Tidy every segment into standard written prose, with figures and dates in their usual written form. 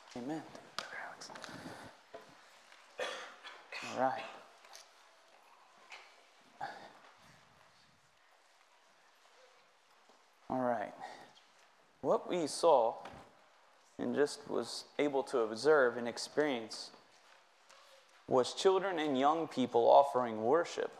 Amen. All right. All right. What we saw and just was able to observe and experience was children and young people offering worship.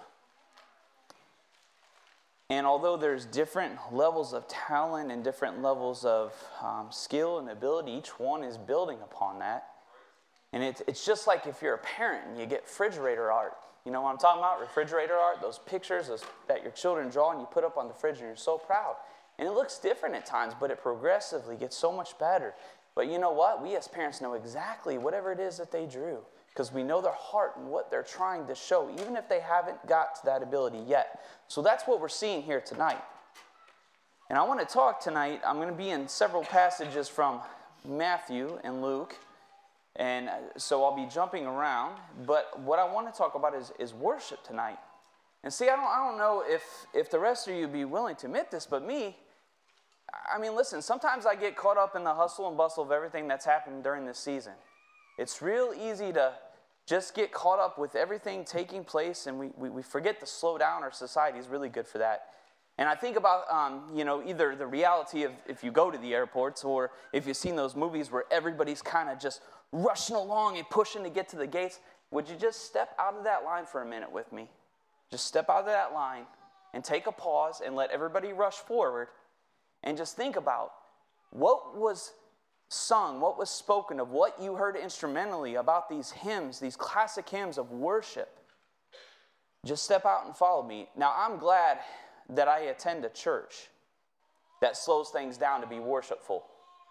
And although there's different levels of talent and different levels of skill and ability, each one is building upon that. And it's just like if you're a parent and you get refrigerator art. You know what I'm talking about? Refrigerator art, those pictures that your children draw and you put up on the fridge and you're so proud. And it looks different at times, but it progressively gets so much better. But you know what? We as parents know exactly whatever it is that they drew, because we know their heart and what they're trying to show, even if they haven't got to that ability yet. So that's what we're seeing here tonight. And I want to talk tonight, I'm going to be in several passages from Matthew and Luke, and so I'll be jumping around. But what I want to talk about is worship tonight. And see, I don't know if the rest of you would be willing to admit this, but me, I mean, listen, sometimes I get caught up in the hustle and bustle of everything that's happened during this season. It's real easy to just get caught up with everything taking place, and we forget to slow down. Our society is really good for that. And I think about, either the reality of if you go to the airports or if you've seen those movies where everybody's kind of just rushing along and pushing to get to the gates. Would you just step out of that line for a minute with me? Just step out of that line and take a pause and let everybody rush forward and just think about what was sung, what was spoken of, what you heard instrumentally about these hymns, these classic hymns of worship. Just step out and follow me. Now, I'm glad that I attend a church that slows things down to be worshipful.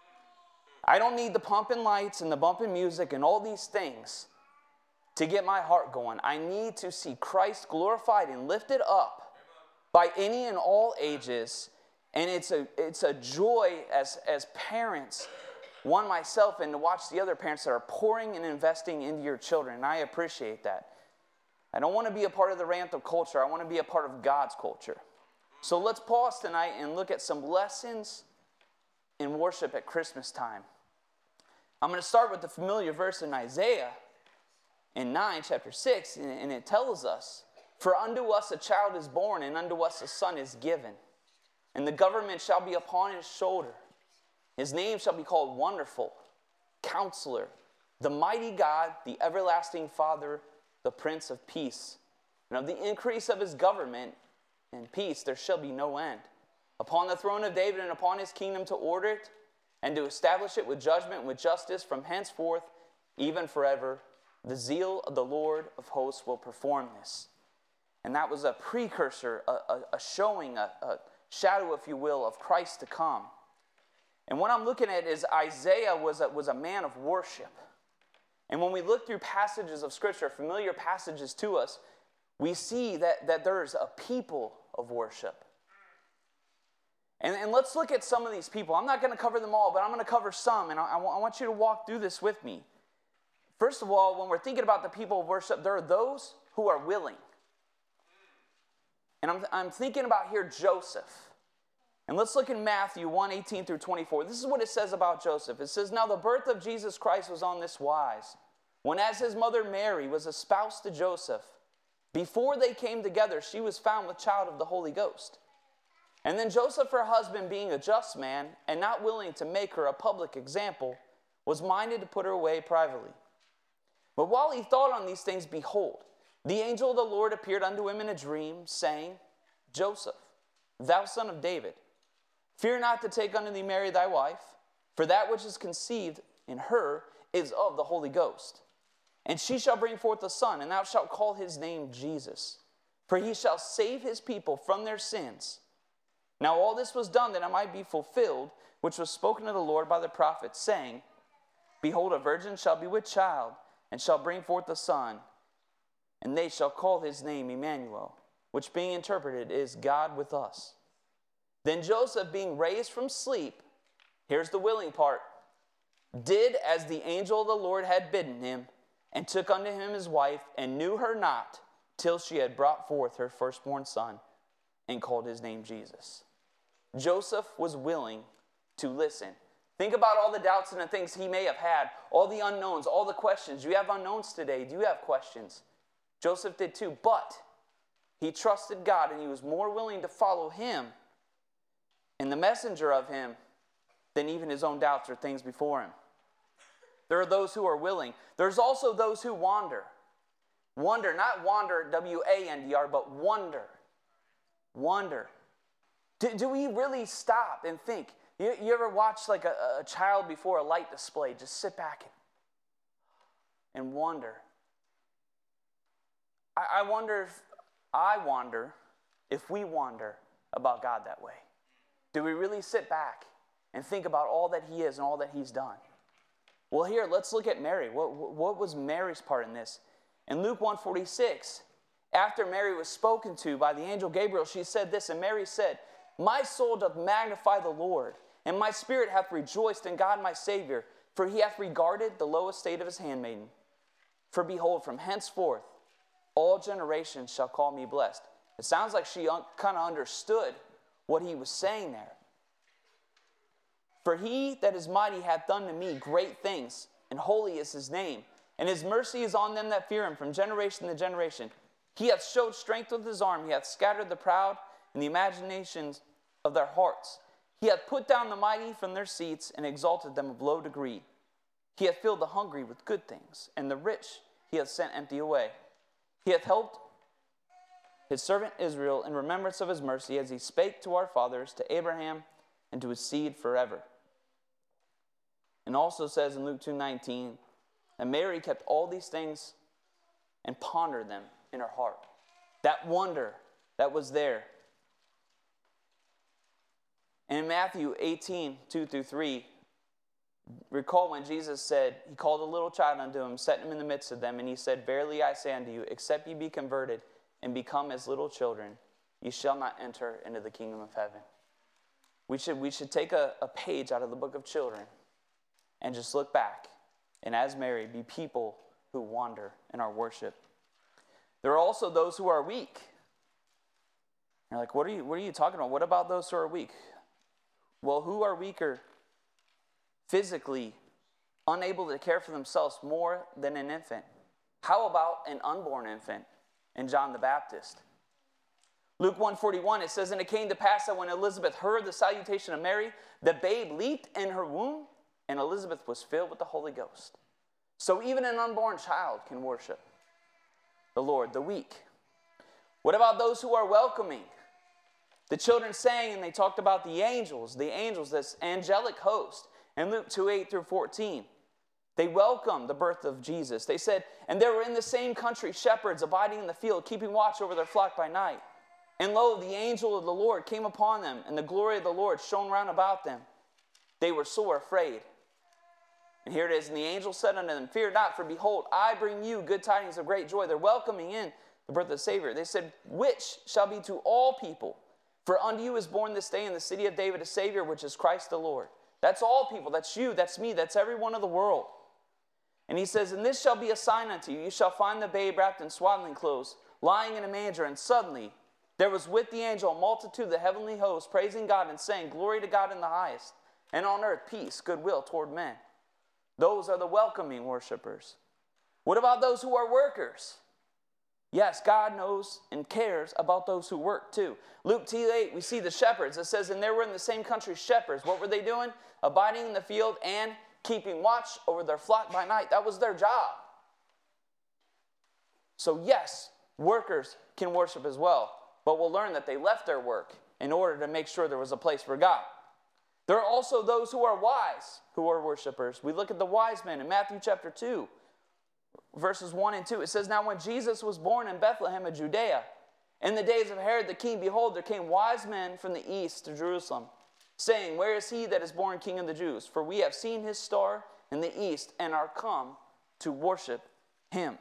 I don't need the pumping lights and the bumping music and all these things to get my heart going. I need to see Christ glorified and lifted up by any and all ages. And it's a joy as parents, one myself, and to watch the other parents that are pouring and investing into your children. And I appreciate that. I don't want to be a part of the random culture. I want to be a part of God's culture. So let's pause tonight and look at some lessons in worship at Christmas time. I'm going to start with the familiar verse in Isaiah in 9, chapter 6, and it tells us, "For unto us a child is born, and unto us a son is given. And the government shall be upon his shoulder. His name shall be called Wonderful, Counselor, the Mighty God, the Everlasting Father, the Prince of Peace. And of the increase of his government and peace there shall be no end. Upon the throne of David and upon his kingdom to order it, and to establish it with judgment and with justice from henceforth, even forever. The zeal of the Lord of hosts will perform this." And that was a precursor, a showing, a shadow, if you will, of Christ to come. And what I'm looking at is Isaiah was a man of worship. And when we look through passages of Scripture, familiar passages to us, we see that there's a people of worship. And let's look at some of these people. I'm not going to cover them all, but I'm going to cover some, and I want you to walk through this with me. First of all, when we're thinking about the people of worship, there are those who are willing. And I'm thinking about here Joseph. And let's look in Matthew 1:18 through 24. This is what it says about Joseph. It says, "Now the birth of Jesus Christ was on this wise, when as his mother Mary was espoused to Joseph, before they came together, she was found with child of the Holy Ghost. And then Joseph, her husband, being a just man, and not willing to make her a public example, was minded to put her away privately. But while he thought on these things, behold, the angel of the Lord appeared unto him in a dream, saying, Joseph, thou son of David, fear not to take unto thee Mary thy wife, for that which is conceived in her is of the Holy Ghost. And she shall bring forth a son, and thou shalt call his name Jesus, for he shall save his people from their sins. Now all this was done that it might be fulfilled, which was spoken of the Lord by the prophet, saying, Behold, a virgin shall be with child, and shall bring forth a son, and they shall call his name Emmanuel, which being interpreted is God with us. Then Joseph, being raised from sleep," here's the willing part, "did as the angel of the Lord had bidden him, and took unto him his wife, and knew her not, till she had brought forth her firstborn son, and called his name Jesus." Joseph was willing to listen. Think about all the doubts and the things he may have had, all the unknowns, all the questions. Do you have unknowns today? Do you have questions? Joseph did too, but he trusted God and he was more willing to follow him and the messenger of him than even his own doubts or things before him. There are those who are willing. There's also those who wander. Wonder, not wander, W-A-N-D-R, but wonder. Wonder. Do we really stop and think? You ever watch like a child before a light display? Just sit back and wonder. I wonder if we wonder about God that way. Do we really sit back and think about all that he is and all that he's done? Well, here, let's look at Mary. What was Mary's part in this? In Luke 1:46, after Mary was spoken to by the angel Gabriel, she said this, and Mary said, "My soul doth magnify the Lord, and my spirit hath rejoiced in God my Savior, for he hath regarded the low estate of his handmaiden. For behold, from henceforth all generations shall call me blessed." It sounds like she kind of understood what he was saying there. "For he that is mighty hath done to me great things, and holy is his name. And his mercy is on them that fear him from generation to generation. He hath showed strength with his arm. He hath scattered the proud in the imaginations of their hearts. He hath put down the mighty from their seats and exalted them of low degree. He hath filled the hungry with good things, and the rich he hath sent empty away. He hath helped his servant Israel in remembrance of his mercy, as he spake to our fathers, to Abraham, and to his seed forever." And also says in Luke 2:19, and Mary kept all these things and pondered them in her heart. That wonder that was there. And in Matthew 18:2-3, recall when Jesus said, he called a little child unto him, set him in the midst of them, and he said, "Verily I say unto you, except ye be converted and become as little children, ye shall not enter into the kingdom of heaven." We should take a page out of the book of children and just look back, and as Mary, be people who wander in our worship. There are also those who are weak. You're like, what are you talking about? What about those who are weak? Well, who are weaker physically, unable to care for themselves more than an infant? How about an unborn infant in John the Baptist? Luke 1:41, it says, "And it came to pass that when Elizabeth heard the salutation of Mary, the babe leaped in her womb, and Elizabeth was filled with the Holy Ghost." So even an unborn child can worship the Lord, the weak. What about those who are welcoming? The children sang, and they talked about the angels, this angelic host. In Luke 2:8-14, they welcomed the birth of Jesus. They said, "And there were in the same country shepherds abiding in the field, keeping watch over their flock by night. And lo, the angel of the Lord came upon them, and the glory of the Lord shone round about them. They were sore afraid." And here it is, "And the angel said unto them, Fear not, for behold, I bring you good tidings of great joy." They're welcoming in the birth of the Savior. They said, "Which shall be to all people. For unto you is born this day in the city of David a Savior, which is Christ the Lord." That's all people. That's you. That's me. That's everyone of the world. And he says, "And this shall be a sign unto you. You shall find the babe wrapped in swaddling clothes, lying in a manger." And suddenly there was with the angel a multitude of the heavenly host, praising God and saying, "Glory to God in the highest, and on earth peace, goodwill toward men." Those are the welcoming worshipers. What about those who are workers? Yes, God knows and cares about those who work too. Luke 2:8, we see the shepherds. It says, "And there were in the same country shepherds." What were they doing? Abiding in the field and keeping watch over their flock by night. That was their job. So yes, workers can worship as well. But we'll learn that they left their work in order to make sure there was a place for God. There are also those who are wise, who are worshipers. We look at the wise men in Matthew chapter 2, verses 1 and 2. It says, "Now when Jesus was born in Bethlehem of Judea, in the days of Herod the king, behold, there came wise men from the east to Jerusalem, saying, Where is he that is born King of the Jews? For we have seen his star in the east, and are come to worship him."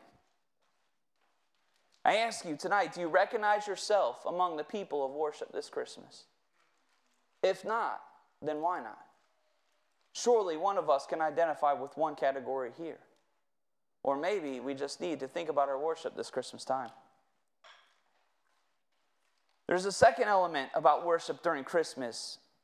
I ask you tonight, do you recognize yourself among the people of worship this Christmas? If not, then why not? Surely one of us can identify with one category here. Or maybe we just need to think about our worship this Christmas time. There's a second element about worship during Christmas,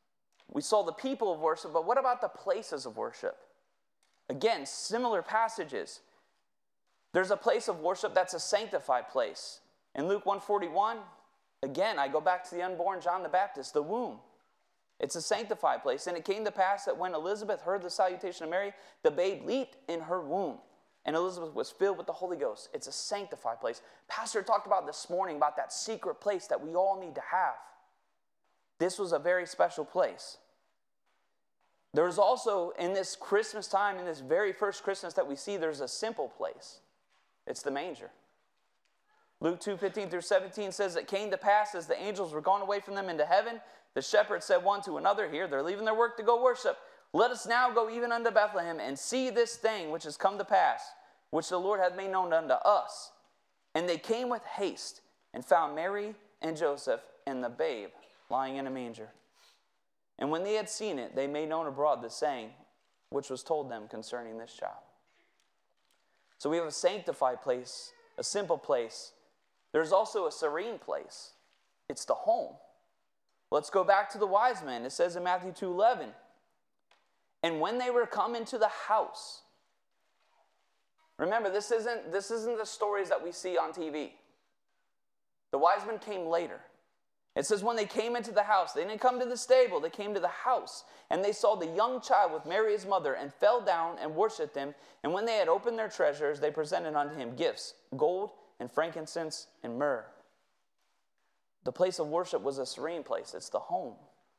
We saw the people of worship, but what about the places of worship? Again, similar passages. There's a place of worship that's a sanctified place. In Luke 1:41, again, I go back to the unborn John the Baptist, the womb. It's a sanctified place. And it came to pass that when Elizabeth heard the salutation of Mary, the babe leaped in her womb. And Elizabeth was filled with the Holy Ghost. It's a sanctified place. Pastor talked about this morning about that secret place that we all need to have. This was a very special place. There's also, in this Christmas time, in this very first Christmas that we see, there's a simple place. It's the manger. Luke 2:15 through 17 says, it came to pass as the angels were gone away from them into heaven, the shepherds said one to another, here, they're leaving their work to go worship. Let us now go even unto Bethlehem and see this thing which has come to pass, which the Lord hath made known unto us. And they came with haste and found Mary and Joseph and the babe lying in a manger. And when they had seen it, they made known abroad the saying which was told them concerning this child. So we have a sanctified place, a simple place. There's also a serene place. It's the home. Let's go back to the wise men. It says in Matthew 2:11, and when they were come into the house. Remember, this isn't the stories that we see on TV. The wise men came later. It says when they came into the house, they didn't come to the stable, they came to the house. And they saw the young child with Mary his mother and fell down and worshipped him. And when they had opened their treasures, they presented unto him gifts, gold and frankincense and myrrh. The place of worship was a serene place. It's the home.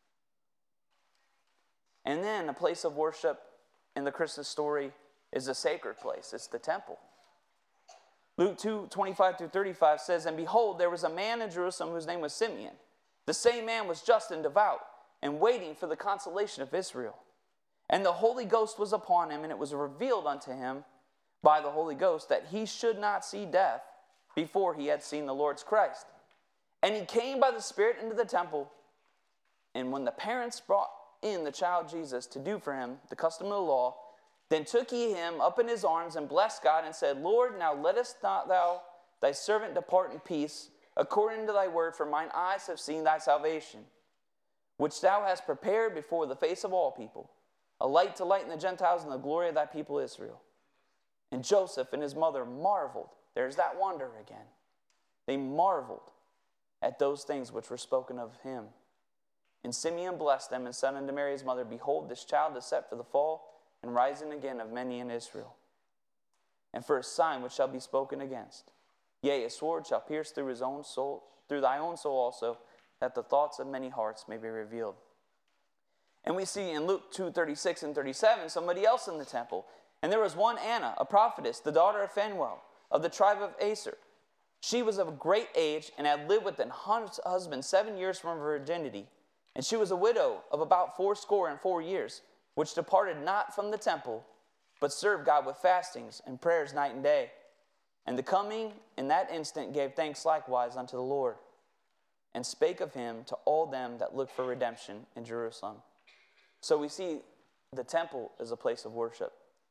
And then a place of worship in the Christmas story is a sacred place. It's the temple. Luke 2:25 through 35 says, and behold, there was a man in Jerusalem whose name was Simeon. The same man was just and devout, and waiting for the consolation of Israel. And the Holy Ghost was upon him, and it was revealed unto him by the Holy Ghost that he should not see death before he had seen the Lord's Christ. And he came by the Spirit into the temple. And when the parents brought in the child Jesus to do for him the custom of the law, then took he him up in his arms and blessed God and said, Lord, now lettest not thou thy servant depart in peace, according to thy word, for mine eyes have seen thy salvation, which thou hast prepared before the face of all people, a light to lighten the Gentiles and the glory of thy people Israel. And Joseph and his mother marveled. There's that wonder again. They marveled at those things which were spoken of him. And Simeon blessed them and said unto Mary his mother, behold, this child is set for the fall and rising again of many in Israel, and for a sign which shall be spoken against. Yea, a sword shall pierce through his own soul, through thy own soul also, that the thoughts of many hearts may be revealed. And we see in Luke 2:36 and 37 somebody else in the temple. And there was one Anna, a prophetess, the daughter of Phanuel, of the tribe of Aser. She was of great age and had lived with an husband 7 years from her virginity. And she was a widow of about 84 years, which departed not from the temple, but served God with fastings and prayers night and day. And the coming in that instant gave thanks likewise unto the Lord, and spake of him to all them that looked for redemption in Jerusalem. So we see the temple is a place of worship.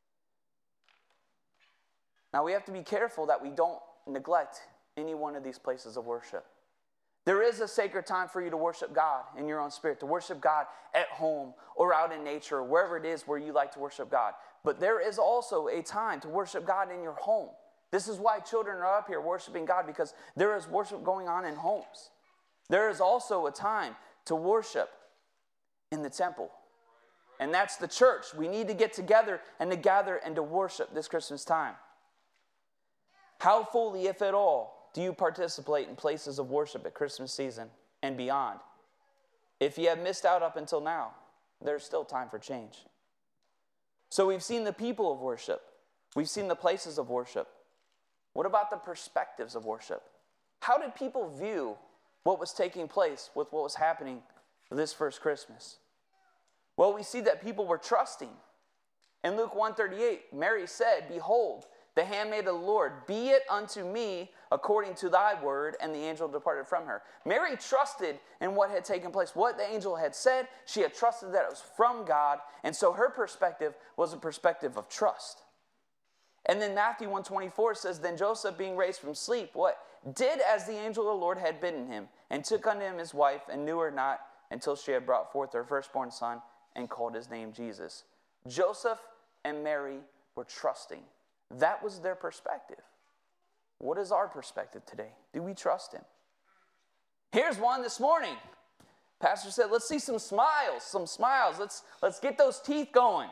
Now we have to be careful that we don't neglect any one of these places of worship. There is a sacred time for you to worship God in your own spirit, to worship God at home or out in nature, or wherever it is where you like to worship God. But there is also a time to worship God in your home. This is why children are up here worshiping God, because there is worship going on in homes. There is also a time to worship in the temple. And that's the church. We need to get together and to gather and to worship this Christmas time. How fully, if at all, do you participate in places of worship at Christmas season and beyond? If you have missed out up until now, there's still time for change. So we've seen the people of worship. We've seen the places of worship. What about the perspectives of worship? How did people view what was taking place with what was happening this first Christmas? Well, we see that people were trusting. In Luke 1:38, Mary said, behold, the handmaid of the Lord, be it unto me according to thy word, and the angel departed from her. Mary trusted in what had taken place, what the angel had said. She had trusted that it was from God, and so her perspective was a perspective of trust. And then Matthew 1:24 says, then Joseph, being raised from sleep, what? Did as the angel of the Lord had bidden him, and took unto him his wife, and knew her not until she had brought forth her firstborn son and called his name Jesus. Joseph and Mary were trusting. That was their perspective. What is our perspective today? Do we trust him? Here's one this morning. Pastor said, let's see some smiles. Let's get those teeth going.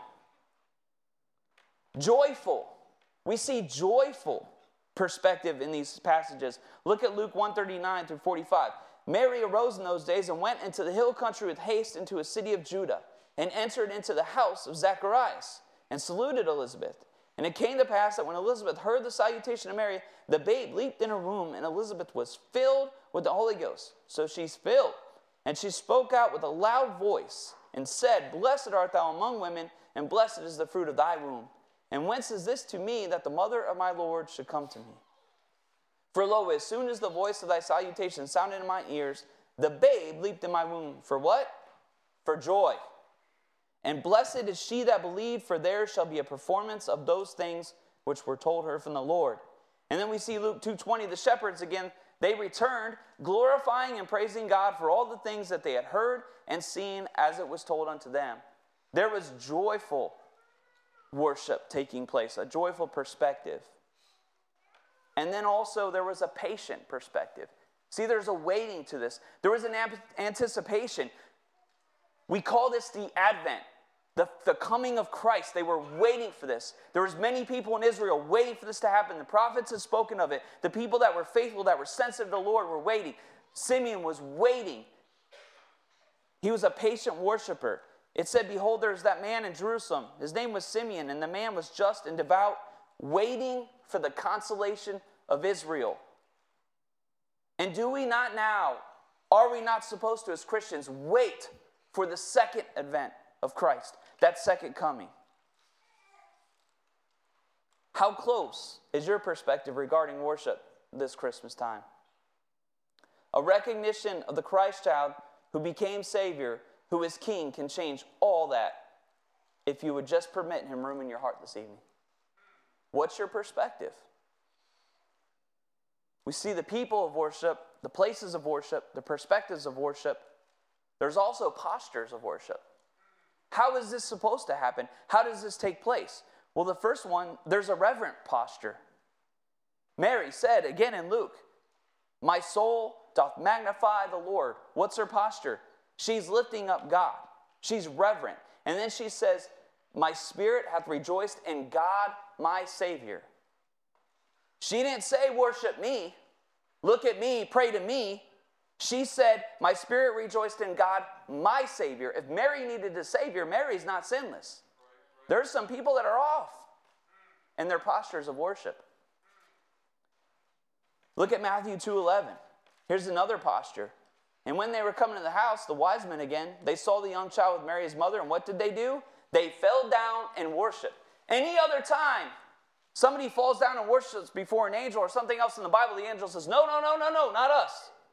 Joyful. We see joyful perspective in these passages. Look at Luke 1:39 through 45. Mary arose in those days and went into the hill country with haste into a city of Judah, and entered into the house of Zacharias, and saluted Elizabeth. And it came to pass that when Elizabeth heard the salutation of Mary, the babe leaped in her womb, and Elizabeth was filled with the Holy Ghost. So she's filled. And she spoke out with a loud voice, and said, Blessed art thou among women, and blessed is the fruit of thy womb. And whence is this to me, that the mother of my Lord should come to me? For lo, as soon as the voice of thy salutation sounded in my ears, the babe leaped in my womb. For what? For joy. And blessed is she that believed, for there shall be a performance of those things which were told her from the Lord. And then we see Luke 2:20, the shepherds again, they returned, glorifying and praising God for all the things that they had heard and seen as it was told unto them. There was joyful worship taking place, a joyful perspective. And then also there was a patient perspective. See, there's a waiting to this. There was an anticipation. We call this the Advent, the coming of Christ. They were waiting for this. There was many people in Israel waiting for this to happen. The prophets had spoken of it. The people that were faithful, that were sensitive to the Lord were waiting. Simeon was waiting. He was a patient worshiper. It said, Behold, there's that man in Jerusalem. His name was Simeon, and the man was just and devout, waiting for the consolation of Israel. And do we not now, are we not supposed to, as Christians, wait for the second advent of Christ, that second coming? How close is your perspective regarding worship this Christmas time? A recognition of the Christ child who became Savior, who is King, can change all that if you would just permit him room in your heart this evening. What's your perspective? We see the people of worship, the places of worship, the perspectives of worship. There's also postures of worship. How is this supposed to happen? How does this take place? Well, the first one, there's a reverent posture. Mary said, again in Luke, My soul doth magnify the Lord. What's her posture? She's lifting up God. She's reverent. And then she says, My spirit hath rejoiced in God, my Savior. She didn't say, worship me, look at me, pray to me. She said, my spirit rejoiced in God, my Savior. If Mary needed a Savior, Mary's not sinless. There's some people that are off in their postures of worship. Look at Matthew 2:11. Here's another posture. And when they were coming to the house, the wise men again, they saw the young child with Mary his mother, and what did they do? They fell down and worshiped. Any other time, somebody falls down and worships before an angel or something else in the Bible, the angel says, no, not us.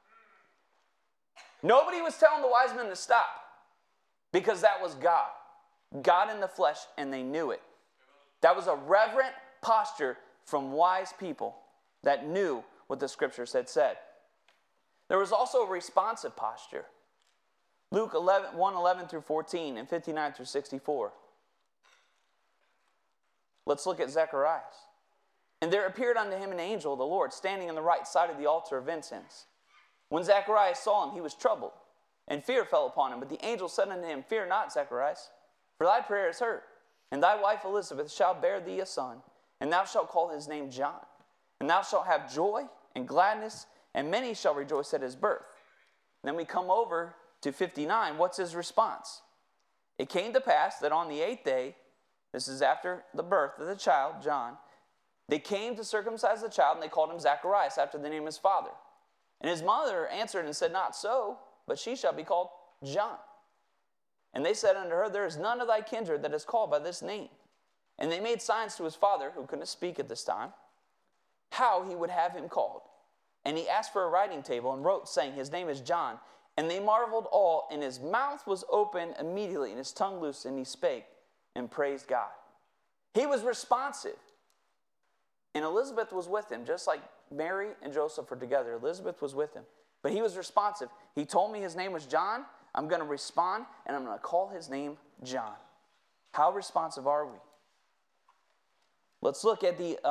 Nobody was telling the wise men to stop, because that was God. God in the flesh, and they knew it. That was a reverent posture from wise people that knew what the scriptures had said. There was also a responsive posture. Luke 1:11 through 14 and 59 through 64. Let's look at Zacharias. And there appeared unto him an angel of the Lord, standing on the right side of the altar of incense. When Zacharias saw him, he was troubled, and fear fell upon him. But the angel said unto him, Fear not, Zacharias, for thy prayer is heard, and thy wife Elizabeth shall bear thee a son, and thou shalt call his name John. And thou shalt have joy and gladness, and many shall rejoice at his birth. And then we come over to 59. What's his response? It came to pass that on the 8th day, this is after the birth of the child, John, they came to circumcise the child, and they called him Zacharias, after the name of his father. And his mother answered and said, Not so, but she shall be called John. And they said unto her, There is none of thy kindred that is called by this name. And they made signs to his father, who couldn't speak at this time, how he would have him called. And he asked for a writing table and wrote, saying, His name is John. And they marveled all, and his mouth was open immediately, and his tongue loosed, and he spake and praised God. He was responsive. And Elizabeth was with him, just like Mary and Joseph were together. Elizabeth was with him. But he was responsive. He told me his name was John. I'm going to respond, and I'm going to call his name John. How responsive are we? Let's look at the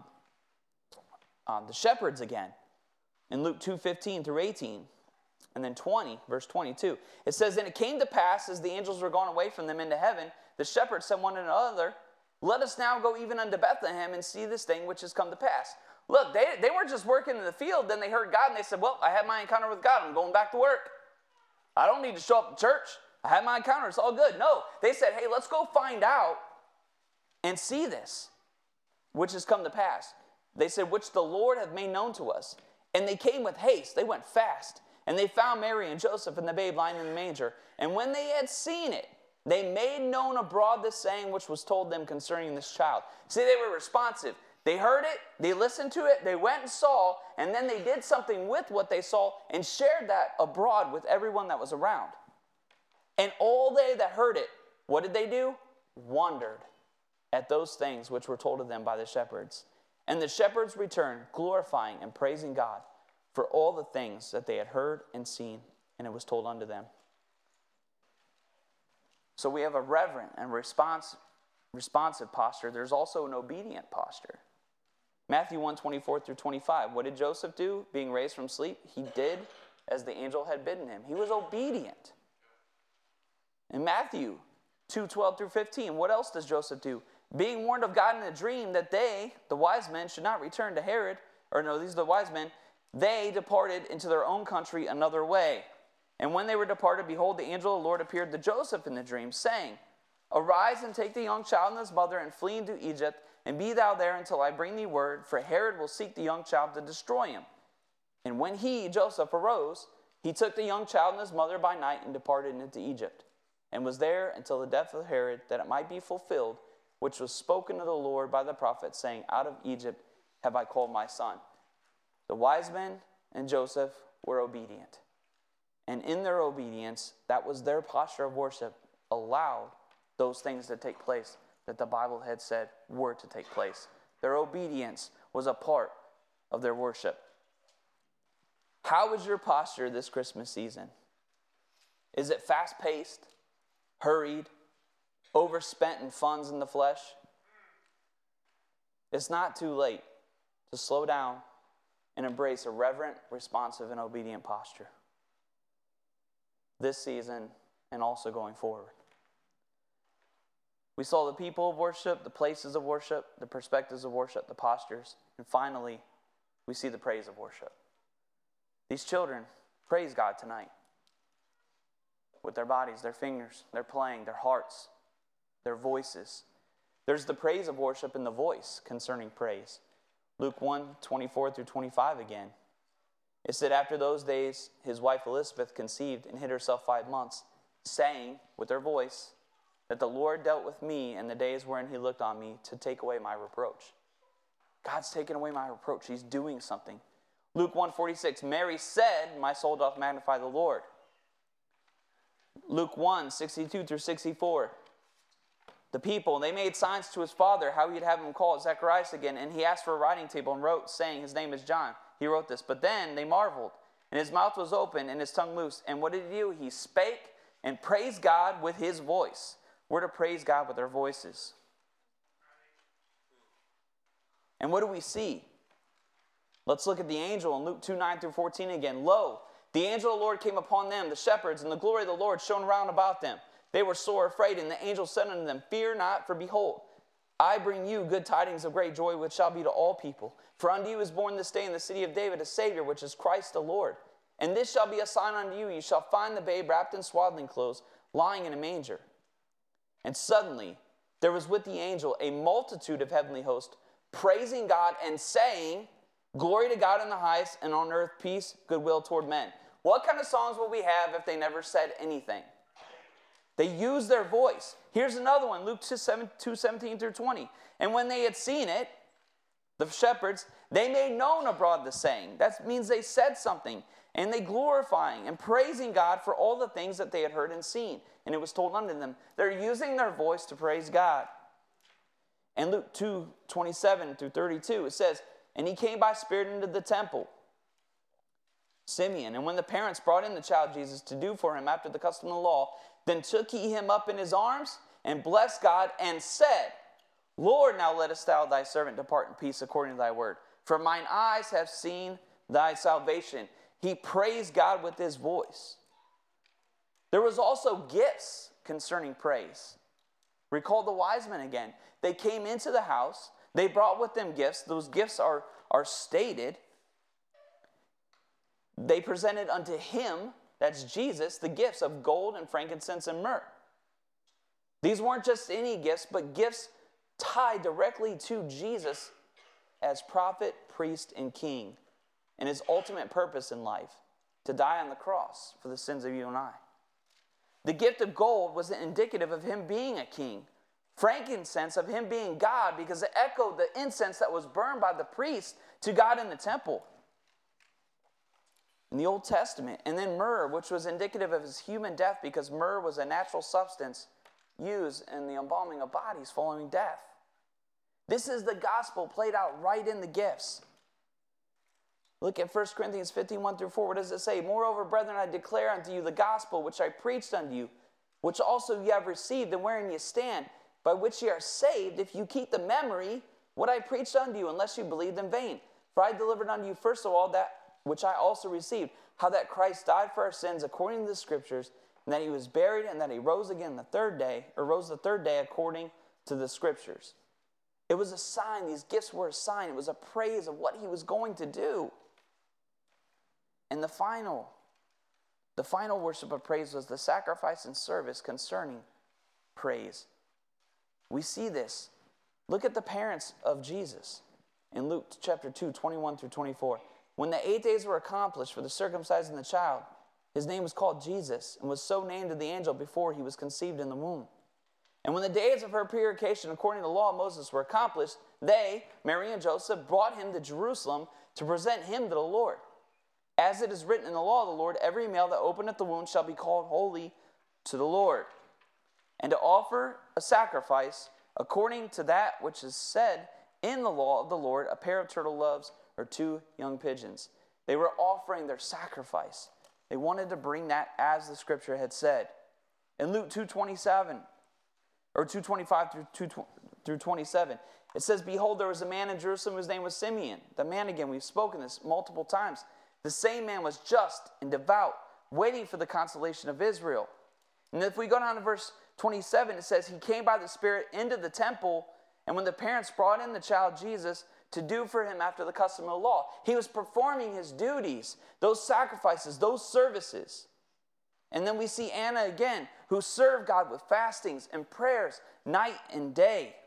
shepherds again. In Luke 2:15 through 18, and then 20, verse 22. It says, and it came to pass, as the angels were gone away from them into heaven, the shepherds said one to another, let us now go even unto Bethlehem and see this thing which has come to pass. Look, they weren't just working in the field, then they heard God, and they said, well, I had my encounter with God, I'm going back to work. I don't need to show up to church. I had my encounter, it's all good. No, they said, hey, let's go find out and see this, which has come to pass. They said, which the Lord hath made known to us. And they came with haste, they went fast, and they found Mary and Joseph and the babe lying in the manger. And when they had seen it, they made known abroad the saying which was told them concerning this child. See, they were responsive. They heard it, they listened to it, they went and saw, and then they did something with what they saw and shared that abroad with everyone that was around. And all they that heard it, what did they do? Wondered at those things which were told to them by the shepherds. And the shepherds returned, glorifying and praising God for all the things that they had heard and seen, and it was told unto them. So we have a reverent and responsive posture. There's also an obedient posture. Matthew 1:24 through 25. What did Joseph do? Being raised from sleep, he did as the angel had bidden him. He was obedient. In Matthew 2:12 through 15, what else does Joseph do? Being warned of God in a dream that they, the wise men, should not return to Herod, these are the wise men, they departed into their own country another way. And when they were departed, behold, the angel of the Lord appeared to Joseph in the dream, saying, arise and take the young child and his mother and flee into Egypt, and be thou there until I bring thee word, for Herod will seek the young child to destroy him. And when he, Joseph, arose, he took the young child and his mother by night and departed into Egypt, and was there until the death of Herod, that it might be fulfilled, which was spoken of the Lord by the prophet, saying, out of Egypt have I called my son. The wise men and Joseph were obedient. And in their obedience, that was their posture of worship, allowed those things to take place that the Bible had said were to take place. Their obedience was a part of their worship. How is your posture this Christmas season? Is it fast-paced, hurried, overspent in funds in the flesh? It's not too late to slow down and embrace a reverent, responsive, and obedient posture this season and also going forward. We saw the people of worship, the places of worship, the perspectives of worship, the postures, and finally, we see the praise of worship. These children praise God tonight with their bodies, their fingers, their playing, their hearts, their voices. There's the praise of worship in the voice concerning praise. Luke 1:24 through 25 again. It said, after those days, his wife Elizabeth conceived and hid herself 5 months, saying with her voice, that the Lord dealt with me in the days wherein he looked on me to take away my reproach. God's taken away my reproach. He's doing something. Luke 1:46, Mary said, my soul doth magnify the Lord. Luke 1:62 through 64. The people, they made signs to his father how he'd have him call Zacharias again, and he asked for a writing table and wrote, saying, his name is John. He wrote this. But then they marveled, and his mouth was open and his tongue loosed. And what did he do? He spake and praised God with his voice. We're to praise God with our voices. And what do we see? Let's look at the angel in Luke 2:9 through 14 again. Lo, the angel of the Lord came upon them, the shepherds, and the glory of the Lord shone round about them. They were sore afraid, and the angel said unto them, fear not, for behold, I bring you good tidings of great joy, which shall be to all people. For unto you is born this day in the city of David a Savior, which is Christ the Lord. And this shall be a sign unto you. You shall find the babe wrapped in swaddling clothes, lying in a manger. And suddenly there was with the angel a multitude of heavenly hosts, praising God and saying, glory to God in the highest, and on earth peace, goodwill toward men. What kind of songs will we have if they never said anything? They used their voice. Here's another one, Luke 2:17 through 20. And when they had seen it, the shepherds, they made known abroad the saying. That means they said something. And they glorifying and praising God for all the things that they had heard and seen. And it was told unto them. They're using their voice to praise God. And Luke 2:27 through 32, it says, and he came by spirit into the temple. Simeon. And when the parents brought in the child Jesus to do for him after the custom of the law, then took he him up in his arms and blessed God and said, Lord, now lettest thou thy servant depart in peace according to thy word. For mine eyes have seen thy salvation. He praised God with his voice. There was also gifts concerning praise. Recall the wise men again. They came into the house. They brought with them gifts. Those gifts are stated. They presented unto him, that's Jesus, the gifts of gold and frankincense and myrrh. These weren't just any gifts, but gifts tied directly to Jesus as prophet, priest, and king, and his ultimate purpose in life, to die on the cross for the sins of you and I. The gift of gold was indicative of him being a king. Frankincense of him being God, because it echoed the incense that was burned by the priest to God in the temple in the Old Testament. And then myrrh, which was indicative of his human death, because myrrh was a natural substance used in the embalming of bodies following death. This is the gospel played out right in the gifts. Look at 1 Corinthians 15:1 through 4. What does it say? Moreover, brethren, I declare unto you the gospel which I preached unto you, which also ye have received, and wherein ye stand, by which ye are saved, if you keep the memory what I preached unto you, unless you believed in vain. For I delivered unto you first of all that which I also received, how that Christ died for our sins according to the Scriptures, and that he was buried, and that he rose again the third day according to the Scriptures. It was a sign. These gifts were a sign. It was a praise of what he was going to do. And the final worship of praise was the sacrifice and service concerning praise. We see this. Look at the parents of Jesus in Luke chapter 2, 21 through 24. When the 8 days were accomplished for the circumcising the child, his name was called Jesus, and was so named of the angel before he was conceived in the womb. And when the days of her purification according to the law of Moses were accomplished, they, Mary and Joseph, brought him to Jerusalem to present him to the Lord. As it is written in the law of the Lord, every male that openeth the womb shall be called holy to the Lord. And to offer a sacrifice according to that which is said in the law of the Lord, a pair of turtle doves or 2 young pigeons. They were offering their sacrifice. They wanted to bring that as the scripture had said. In Luke 2:27, or 2:25 through 27, it says, Behold, there was a man in Jerusalem whose name was Simeon. The man, again, we've spoken this multiple times. The same man was just and devout, waiting for the consolation of Israel. And if we go down to verse 27, it says, He came by the Spirit into the temple, and when the parents brought in the child Jesus to do for him after the custom of the law, he was performing his duties, those sacrifices, those services. And then we see Anna again, who served God with fastings and prayers night and day.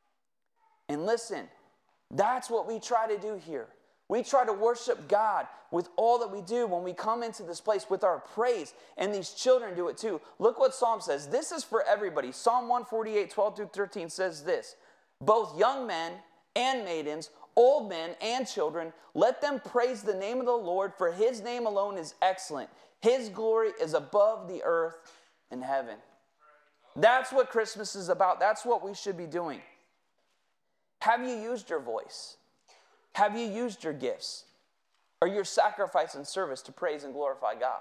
And listen, that's what we try to do here. We try to worship God with all that we do when we come into this place with our praise. And these children do it too. Look what Psalm says. This is for everybody. Psalm 148, 12 through 13 says this. Both young men and maidens, old men and children, let them praise the name of the Lord, for his name alone is excellent. His glory is above the earth and heaven. That's what Christmas is about. That's what we should be doing. Have you used your voice? Have you used your gifts or your sacrifice and service to praise and glorify God?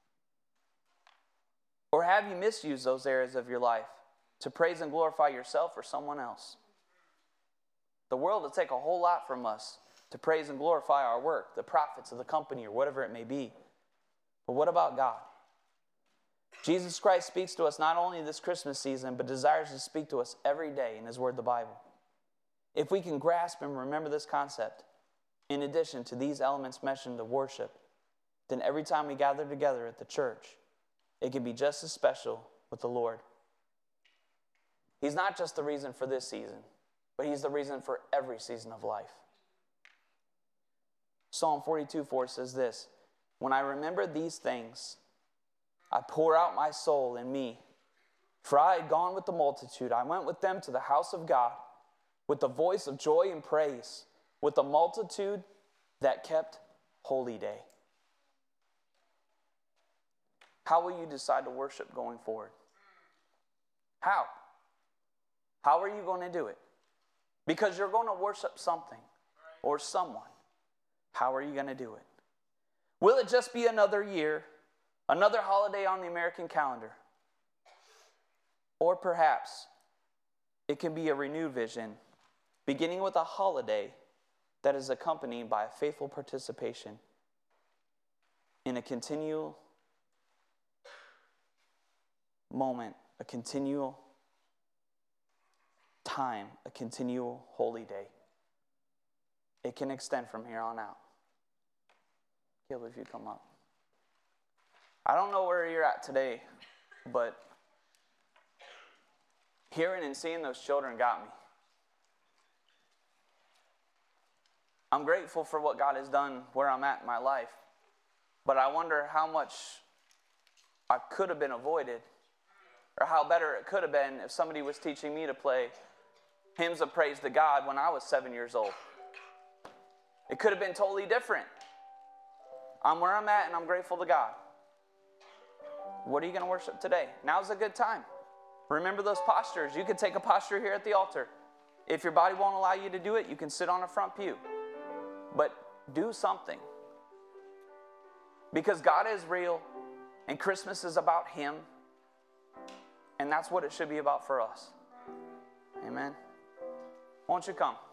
Or have you misused those areas of your life to praise and glorify yourself or someone else? The world will take a whole lot from us to praise and glorify our work, the profits of the company, or whatever it may be. But what about God? Jesus Christ speaks to us not only this Christmas season, but desires to speak to us every day in his word, the Bible. If we can grasp and remember this concept, in addition to these elements mentioned of worship, then every time we gather together at the church, it can be just as special with the Lord. He's not just the reason for this season, but he's the reason for every season of life. Psalm 42:4 says this, When I remember these things, I pour out my soul in me. For I had gone with the multitude. I went with them to the house of God, with the voice of joy and praise, with the multitude that kept holy day. How will you decide to worship going forward? How? How are you going to do it? Because you're going to worship something or someone. How are you going to do it? Will it just be another year, another holiday on the American calendar? Or perhaps it can be a renewed vision, beginning with a holiday that is accompanied by a faithful participation in a continual moment, a continual time, a continual holy day. It can extend from here on out. Caleb, if you come up. I don't know where you're at today, but hearing and seeing those children got me. I'm grateful for what God has done where I'm at in my life, but I wonder how much I could have been avoided, or how better it could have been if somebody was teaching me to play hymns of praise to God when I was 7 years old. It could have been totally different. I'm where I'm at, and I'm grateful to God. What are you going to worship today? Now's a good time. Remember those postures. You can take a posture here at the altar. If your body won't allow you to do it, you can sit on a front pew. But do something. Because God is real, and Christmas is about Him, and that's what it should be about for us. Amen. Won't you come?